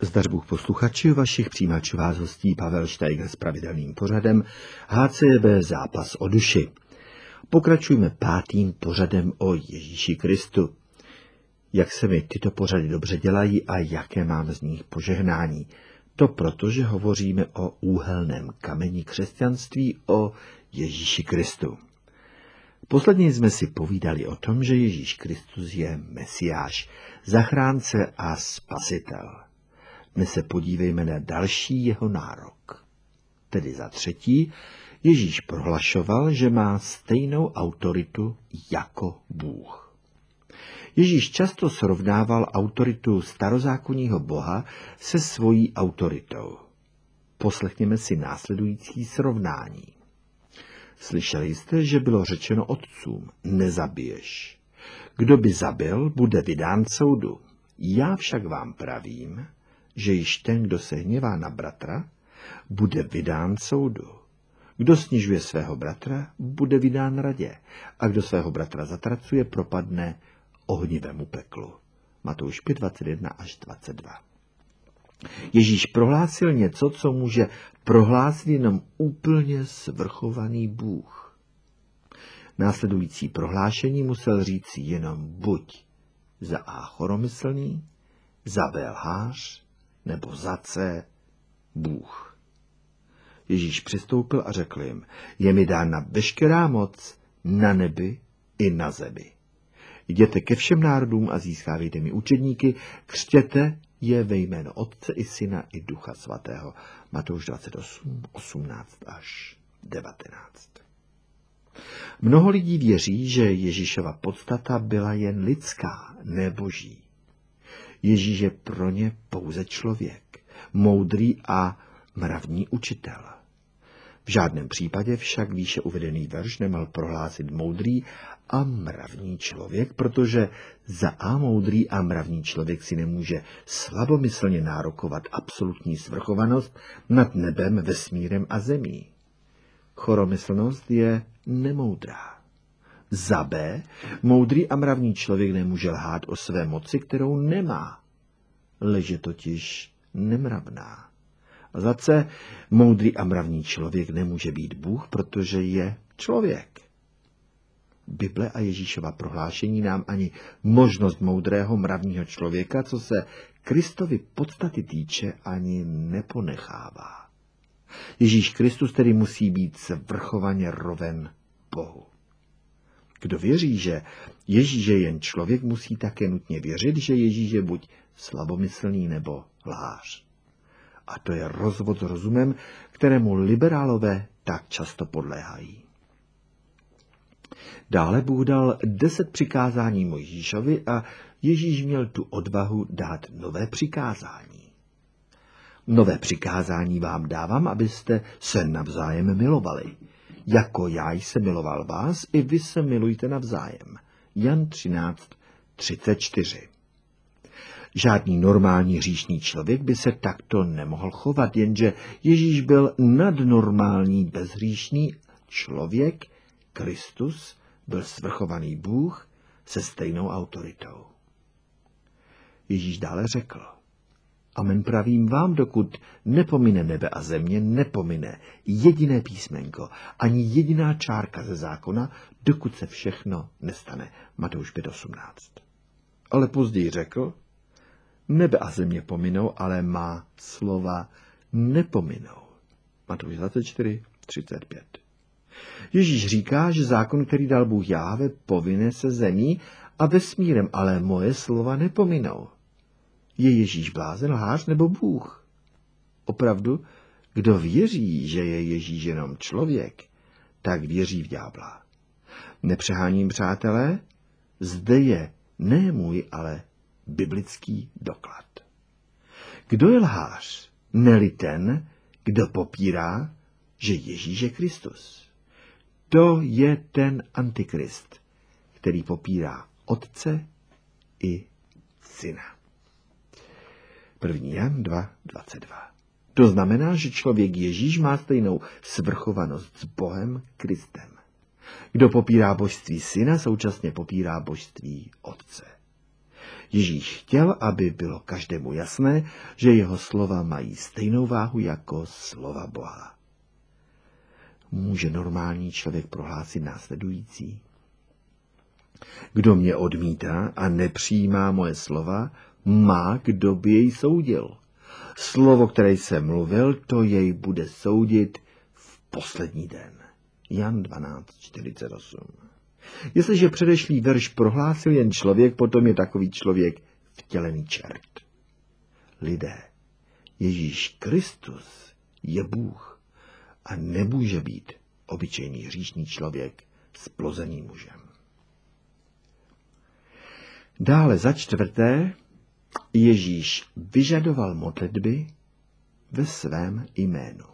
Zdař Bůh posluchači, vašich přijímačů vás hostí Pavel Štejgr s pravidelným pořadem HCB Zápas o duši. Pokračujeme 5. pořadem o Ježíši Kristu. Jak se mi tyto pořady dobře dělají a jaké mám z nich požehnání? To proto, že hovoříme o úhelném kameni křesťanství, o Ježíši Kristu. Posledně jsme si povídali o tom, že Ježíš Kristus je Mesiáš, zachránce a spasitel. Dnes se podívejme na další jeho nárok. Tedy za třetí, Ježíš prohlašoval, že má stejnou autoritu jako Bůh. Ježíš často srovnával autoritu starozákonního Boha se svojí autoritou. Poslechněme si následující srovnání. Slyšeli jste, že bylo řečeno otcům, nezabiješ. Kdo by zabil, bude vydán soudu. Já však vám pravím, že již ten, kdo se hněvá na bratra, bude vydán soudu. Kdo snižuje svého bratra, bude vydán radě. A kdo svého bratra zatracuje, propadne ohnivému peklu. Matouš 5, 21 až 22. Ježíš prohlásil něco, co může prohlásit jenom úplně svrchovaný Bůh. Následující prohlášení musel říct jenom buď za A choromyslný, za B lhář, nebo za C Bůh. Ježíš přistoupil a řekl jim, je mi dána veškerá moc na nebi i na zemi. Jděte ke všem národům a získávejte mi učedníky, křtěte je ve jméno Otce i Syna i Ducha Svatého. Matouš 28, 18 až 19. Mnoho lidí věří, že Ježíšova podstata byla jen lidská, ne boží. Ježíš je pro ně pouze člověk, moudrý a mravní učitel. V žádném případě však výše uvedený verš nemohl prohlásit moudrý a mravní člověk, protože za A moudrý a mravní člověk si nemůže slabomyslně nárokovat absolutní svrchovanost nad nebem, vesmírem a zemí. Choromyslnost je nemoudrá. Za B moudrý a mravní člověk nemůže lhát o své moci, kterou nemá. Lež je totiž nemravná. A za C moudrý a mravní člověk nemůže být Bůh, protože je člověk. Bible a Ježíšova prohlášení nám ani možnost moudrého mravního člověka, co se Kristovy podstaty týče, ani neponechává. Ježíš Kristus tedy musí být svrchovaně roven Bohu. Kdo věří, že Ježíš je jen člověk, musí také nutně věřit, že Ježíš je buď slabomyslný nebo lhář. A to je rozvod s rozumem, kterému liberálové tak často podléhají. Dále Bůh dal 10 přikázání Mojžíšovi a Ježíš měl tu odvahu dát nové přikázání. Nové přikázání vám dávám, abyste se navzájem milovali. Jako já jsem miloval vás, i vy se milujte navzájem. Jan 13, 34. Žádný normální hříšný člověk by se takto nemohl chovat, jenže Ježíš byl nadnormální bezhříšný člověk, Kristus byl svrchovaný Bůh se stejnou autoritou. Ježíš dále řekl, amen pravím vám, dokud nepomine nebe a země, nepomine jediné písmenko, ani jediná čárka ze zákona, dokud se všechno nestane. Matouš 5.18. Ale později řekl, nebe a země pominou, ale má slova nepominou. Matouš 24.35. Ježíš říká, že zákon, který dal Bůh Jáhve, povine se zemí a vesmírem, ale moje slova nepominou. Je Ježíš blázen, lhář nebo Bůh? Opravdu, kdo věří, že je Ježíš jenom člověk, tak věří v ďábla. Nepřeháním, přátelé, zde je ne můj, ale biblický doklad. Kdo je lhář? Ne-li ten, kdo popírá, že Ježíš je Kristus. To je ten antikrist, který popírá Otce i Syna. 1. Jan 2.22. To znamená, že člověk Ježíš má stejnou svrchovanost s Bohem Kristem. Kdo popírá božství Syna, současně popírá božství Otce. Ježíš chtěl, aby bylo každému jasné, že jeho slova mají stejnou váhu jako slova Boha. Může normální člověk prohlásit následující: Kdo mě odmítá a nepřijímá moje slova, má, kdo by jej soudil. Slovo, které jsem mluvil, to jej bude soudit v poslední den. Jan 12:48. Jestliže předešlý verš prohlásil jen člověk, potom je takový člověk vtělený čert. Lidé, Ježíš Kristus je Bůh a nemůže být obyčejný hříšný člověk s plozeným mužem. Dále za čtvrté, Ježíš vyžadoval modlitby ve svém jménu.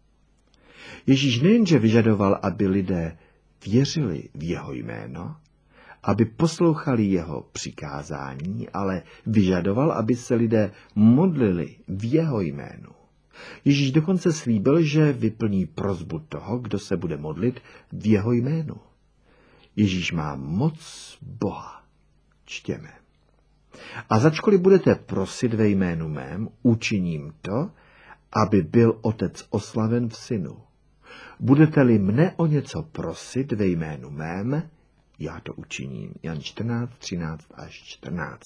Ježíš nejenže vyžadoval, aby lidé věřili v jeho jméno, aby poslouchali jeho přikázání, ale vyžadoval, aby se lidé modlili v jeho jménu. Ježíš dokonce slíbil, že vyplní prosbu toho, kdo se bude modlit v jeho jménu. Ježíš má moc Boha. Čtěme. A začkoliv budete prosit ve jménu mém, učiním to, aby byl Otec oslaven v Synu. Budete-li mne o něco prosit ve jménu mém, já to učiním. Jan 14:13-14.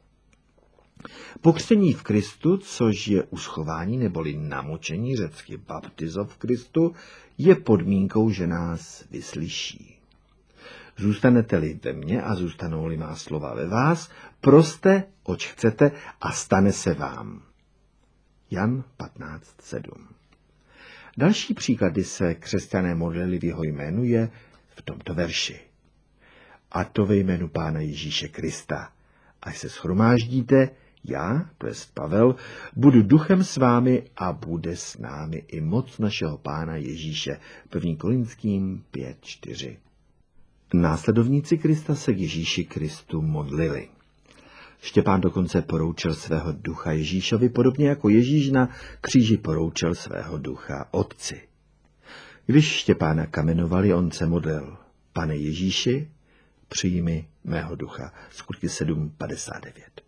Pokřtění v Kristu, což je uschování neboli namočení, řecky baptizo v Kristu, je podmínkou, že nás vyslyší. Zůstanete-li ve mně a zůstanou-li má slova ve vás, proste, oč chcete, a stane se vám. Jan 15:7. Další příklad, kdy se křesťané modlili v jeho jménu, je v tomto verši. A to ve jménu Pána Ježíše Krista. Až se shromáždíte, já, to jest Pavel, budu duchem s vámi a bude s námi i moc našeho Pána Ježíše. 1. Korinským 5:4. Následovníci Krista se k Ježíši Kristu modlili. Štěpán dokonce poroučil svého ducha Ježíšovi, podobně jako Ježíš na kříži poroučil svého ducha Otci. Když Štěpána kamenovali, on se modlil: Pane Ježíši, přijmi mého ducha. Skutky 7:59.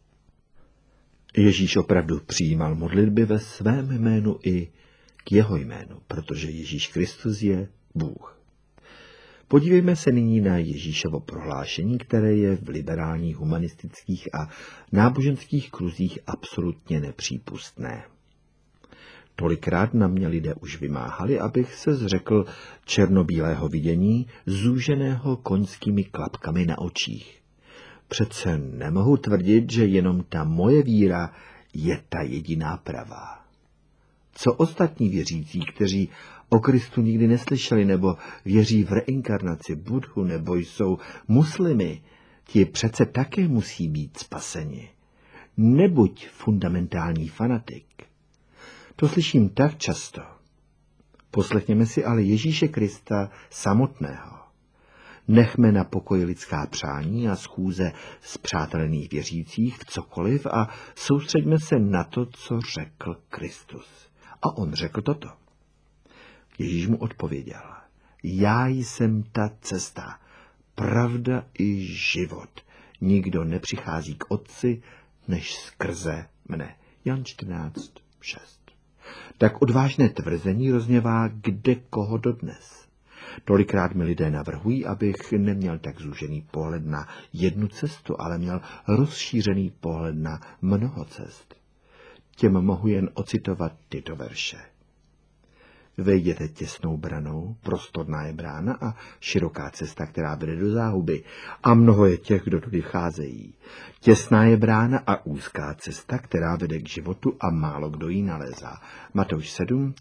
Ježíš opravdu přijímal modlitby ve svém jménu i k jeho jménu, protože Ježíš Kristus je Bůh. Podívejme se nyní na Ježíšovo prohlášení, které je v liberálních, humanistických a náboženských kruzích absolutně nepřípustné. Tolikrát na mě lidé už vymáhali, abych se zřekl černobílého vidění, zúženého koňskými klapkami na očích. Přece nemohu tvrdit, že jenom ta moje víra je ta jediná pravá. Co ostatní věřící, kteří o Kristu nikdy neslyšeli nebo věří v reinkarnaci Budhu nebo jsou muslimy, ti přece také musí být spaseni. Nebuď fundamentální fanatik. To slyším tak často. Poslechněme si ale Ježíše Krista samotného. Nechme na pokoji lidská přání a schůze spřátelených věřících v cokoliv a soustřeďme se na to, co řekl Kristus. A on řekl toto. Ježíš mu odpověděl: Já jsem ta cesta, pravda i život. Nikdo nepřichází k Otci, než skrze mne. Jan 14:6. Tak odvážné tvrzení rozněvá kde koho dodnes. Tolikrát mi lidé navrhují, abych neměl tak zúžený pohled na jednu cestu, ale měl rozšířený pohled na mnoho cest. Těm mohu jen ocitovat tyto verše. Vejděte těsnou branou, prostorná je brána a široká cesta, která vede do záhuby. A mnoho je těch, kdo tudy vcházejí. Těsná je brána a úzká cesta, která vede k životu a málo kdo ji nalézá. Matouš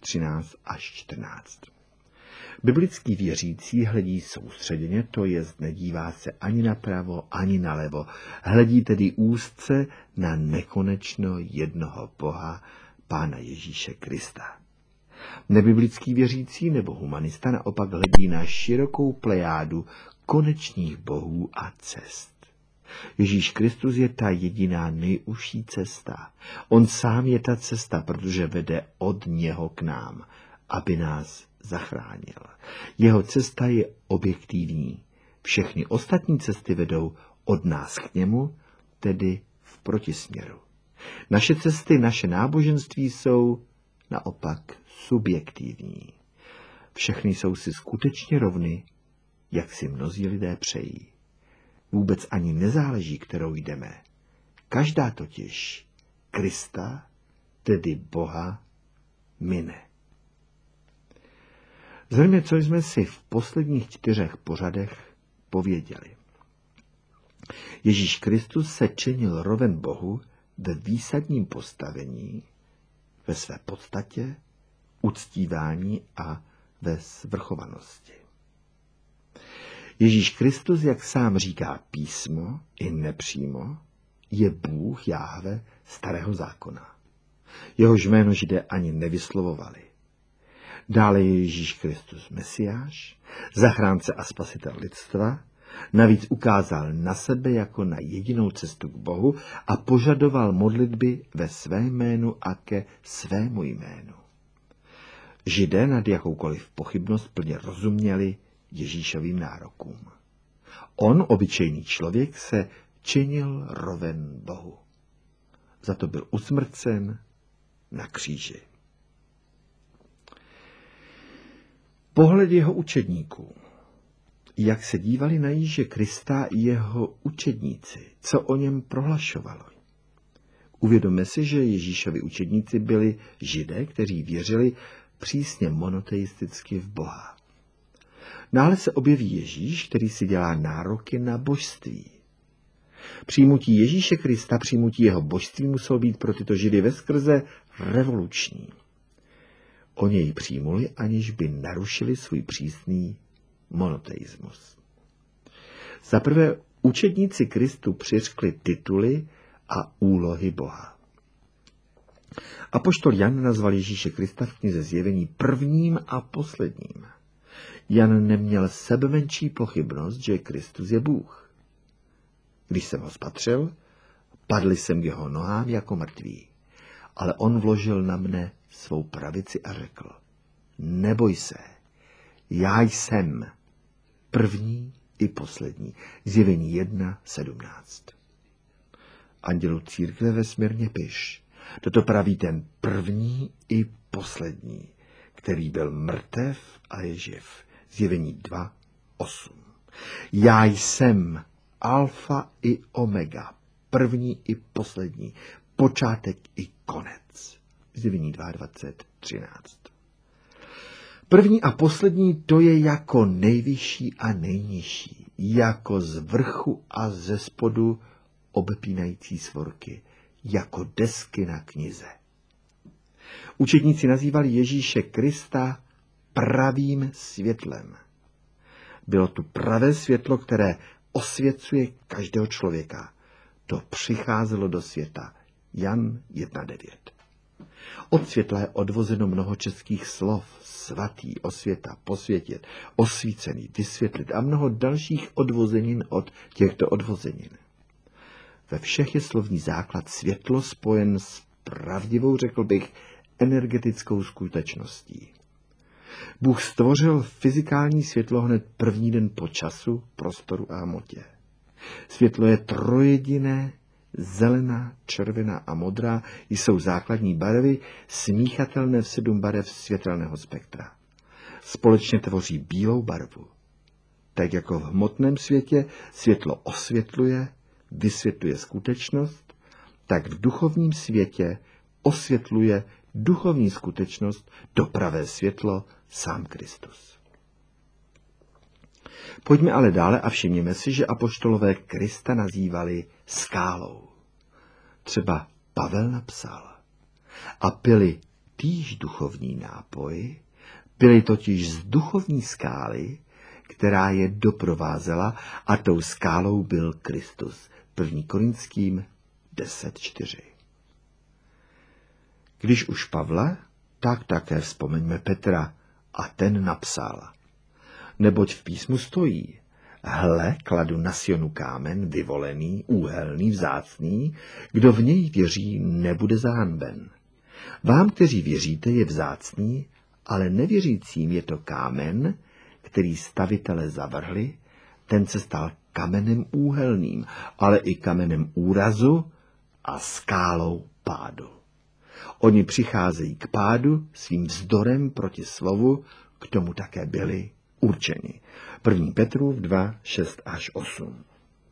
7:13-14. Biblický věřící hledí soustředěně, to jest nedívá se ani napravo, ani nalevo. Hledí tedy úzce na nekonečno jednoho Boha, Pána Ježíše Krista. Nebiblický věřící nebo humanista naopak hledí na širokou plejádu konečných bohů a cest. Ježíš Kristus je ta jediná nejužší cesta. On sám je ta cesta, protože vede od něho k nám, aby nás zachránil. Jeho cesta je objektivní. Všechny ostatní cesty vedou od nás k němu, tedy v v protisměru. Naše cesty, naše náboženství jsou naopak subjektivní. Všechny jsou si skutečně rovny, jak si mnozí lidé přejí. Vůbec ani nezáleží, kterou jdeme. Každá totiž Krista, tedy Boha, mine. Zřejmě, co jsme si v posledních 4 pořadech pověděli. Ježíš Kristus se činil roven Bohu ve výsadním postavení, ve své podstatě, uctívání a ve svrchovanosti. Ježíš Kristus, jak sám říká písmo, i nepřímo, je Bůh Jáhve starého zákona. Jehož jméno Židé ani nevyslovovali. Dále je Ježíš Kristus Mesiáš, zachránce a spasitel lidstva, navíc ukázal na sebe jako na jedinou cestu k Bohu a požadoval modlitby ve svém jménu a ke svému jménu. Židé nad jakoukoliv pochybnost plně rozuměli Ježíšovým nárokům. On, obyčejný člověk, se činil roven Bohu. Za to byl usmrcen na kříži. Pohled jeho učedníků. Jak se dívali na Ježíše Krista i jeho učedníci, co o něm prohlašovalo. Uvědomme si, že Ježíšovi učedníci byli Židé, kteří věřili přísně monoteisticky v Boha. Dále se objeví Ježíš, který si dělá nároky na božství. Přijmutí Ježíše Krista, přijmutí jeho božství muselo být pro tyto Židy veskrze revoluční. Oni jej přijmuli, aniž by narušili svůj přísný monoteismus. Za prvé, učedníci Kristu přiřkli tituly a úlohy Boha. Apoštol Jan nazval Ježíše Krista v knize Zjevení prvním a posledním. Jan neměl sebemenší pochybnost, že Kristus je Bůh. Když jsem ho spatřil, padl jsem k jeho nohám jako mrtvý, ale on vložil na mne svou pravici a řekl: neboj se, já jsem první i poslední. Zjevení 1.17. Andělu církve vesmírně piš. Toto praví ten první i poslední, který byl mrtev a je živ. Zjevení 2.8. Já jsem alfa i omega, první i poslední, počátek i konec. Zjevení 22.13. První a poslední, to je jako nejvyšší a nejnižší, jako z vrchu a ze spodu obepínající svorky, jako desky na knize. Učedníci nazývali Ježíše Krista pravým světlem. Bylo tu pravé světlo, které osvěcuje každého člověka. To přicházelo do světa. Jan 1.9. Od světla je odvozeno mnoho českých slov: svatý, osvěta, posvětit, osvícený, vysvětlit a mnoho dalších odvozenin od těchto odvozenin. Ve všech je slovní základ světlo spojen s pravdivou, řekl bych, energetickou skutečností. Bůh stvořil fyzikální světlo hned první den po času, prostoru a hmotě. Světlo je trojjediné, zelená, červená a modrá jsou základní barvy, smíchatelné v 7 barev světelného spektra. Společně tvoří bílou barvu. Tak jako v hmotném světě světlo osvětluje, vysvětluje skutečnost, tak v duchovním světě osvětluje duchovní skutečnost, to pravé světlo, sám Kristus. Pojďme ale dále a všimněme si, že apoštolové Krista nazývali skálou. Třeba Pavel napsal: a pili týž duchovní nápoj, pili totiž z duchovní skály, která je doprovázela, a tou skálou byl Kristus. 1. Korinským 10.4. Když už Pavla, tak také vzpomeňme Petra, a ten napsal: neboť v písmu stojí: hle, kladu na Sionu kámen, vyvolený, úhelný, vzácný, kdo v něj věří, nebude zahanben. Vám, kteří věříte, je vzácný, ale nevěřícím je to kámen, který stavitele zavrhli, ten se stal kamenem úhelným, ale i kamenem úrazu a skálou pádu. Oni přicházejí k pádu svým vzdorem proti slovu, k tomu také byli určeni. 1. Petrův 2, 6 až 8.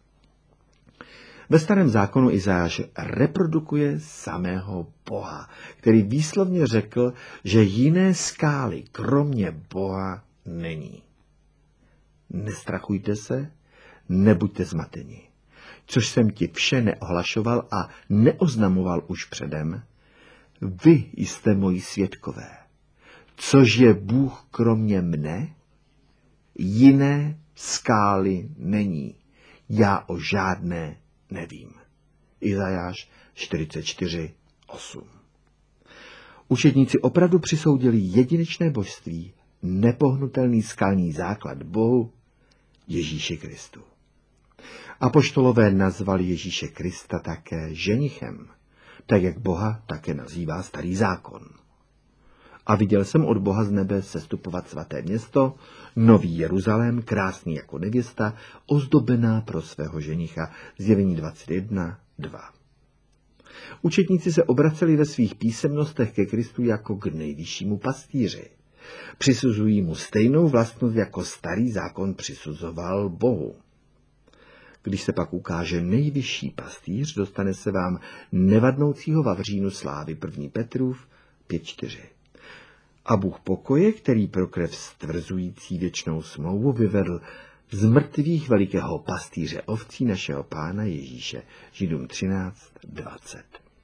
Ve Starém zákonu Izajáš reprodukuje samého Boha, který výslovně řekl, že jiné skály kromě Boha není. Nestrachujte se, nebuďte zmateni. Což jsem ti vše neohlašoval a neoznamoval už předem, vy jste moji svědkové. Což je Bůh kromě mne? Jiné skály není. Já o žádné nevím. Izajáš 44:8. Učedníci opravdu přisoudili jedinečné božství, nepohnutelný skalní základ Bohu, Ježíši Kristu. Apoštolové nazvali Ježíše Krista také ženichem, tak jak Boha také nazývá Starý zákon. A viděl jsem od Boha z nebe sestupovat svaté město, Nový Jeruzalém, krásný jako nevěsta, ozdobená pro svého ženicha. Zjevení 21:2. Učetníci se obraceli ve svých písemnostech ke Kristu jako k nejvyššímu pastýři. Přisuzují mu stejnou vlastnost, jako Starý zákon přisuzoval Bohu. Když se pak ukáže nejvyšší pastýř, dostane se vám nevadnoucího vavřínu slávy. 1. Petrův 5:4. A Bůh pokoje, který pro krev stvrzující věčnou smlouvu vyvedl z mrtvých velikého pastýře ovcí našeho Pána Ježíše. Židům 13:20.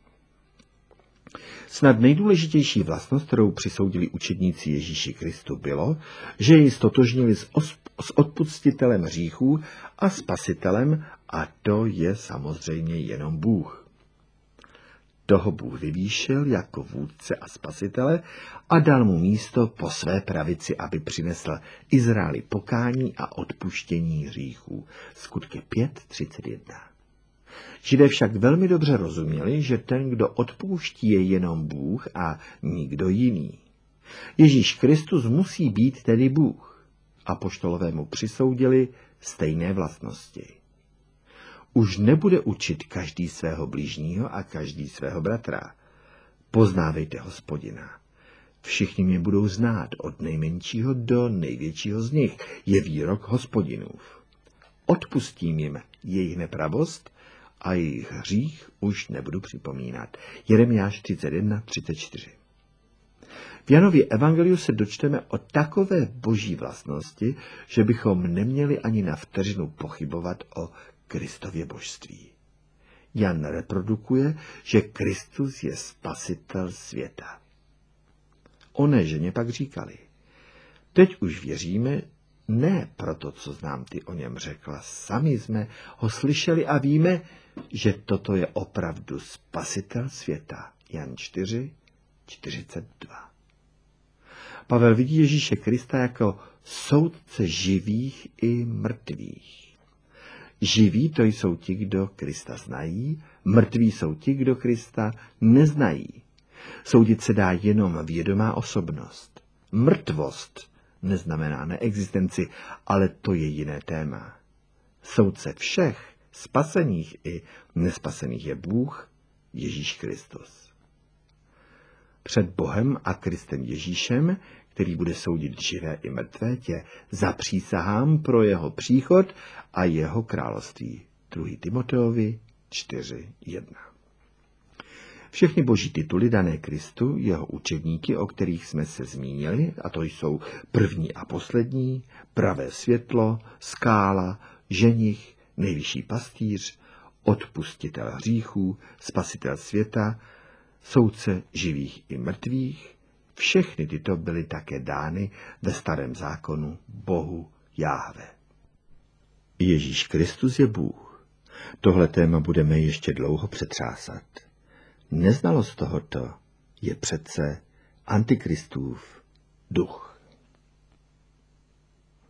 Snad nejdůležitější vlastnost, kterou přisoudili učedníci Ježíši Kristu, bylo, že jej stotožnili s odpustitelem hříchů a spasitelem, a to je samozřejmě jenom Bůh. Toho Bůh vyvýšil jako vůdce a spasitele a dal mu místo po své pravici, aby přinesl Izraeli pokání a odpuštění hříchů. Skutky 5:31. Židé však velmi dobře rozuměli, že ten, kdo odpouští, je jenom Bůh a nikdo jiný. Ježíš Kristus musí být tedy Bůh. Apoštolové mu přisoudili stejné vlastnosti. Už nebude učit každý svého blížního a každý svého bratra. Poznávejte Hospodina. Všichni mě budou znát, od nejmenšího do největšího z nich, je výrok Hospodinův. Odpustím jim jejich nepravost a jejich hřích už nebudu připomínat. Jeremiáš 31:34. V Janově evangeliu se dočteme o takové boží vlastnosti, že bychom neměli ani na vteřinu pochybovat o Kristově božství. Jan reprodukuje, že Kristus je spasitel světa. Oné ženě pak říkali: teď už věříme, ne proto, co nám ty o něm řekla, sami jsme ho slyšeli a víme, že toto je opravdu spasitel světa. Jan 4:42. Pavel vidí Ježíše Krista jako soudce živých i mrtvých. Živí to jsou ti, kdo Krista znají, mrtví jsou ti, kdo Krista neznají. Soudit se dá jenom vědomá osobnost. Mrtvost neznamená neexistenci, ale to je jiné téma. Soudce všech, spasených i nespasených, je Bůh, Ježíš Kristus. Před Bohem a Kristem Ježíšem, který bude soudit živé i mrtvé, tě zapřísahám pro jeho příchod a jeho království. 2. Timoteovi 4:1. Všechny boží tituly dané Kristu, jeho učedníky, o kterých jsme se zmínili, a to jsou první a poslední, pravé světlo, skála, ženich, nejvyšší pastýř, odpustitel hříchů, spasitel světa, soudce živých i mrtvých, všechny tyto byly také dány ve Starém zákonu Bohu Jáhve. Ježíš Kristus je Bůh. Tohle téma budeme ještě dlouho přetřásat. Neznalost tohoto je přece Antikristův duch.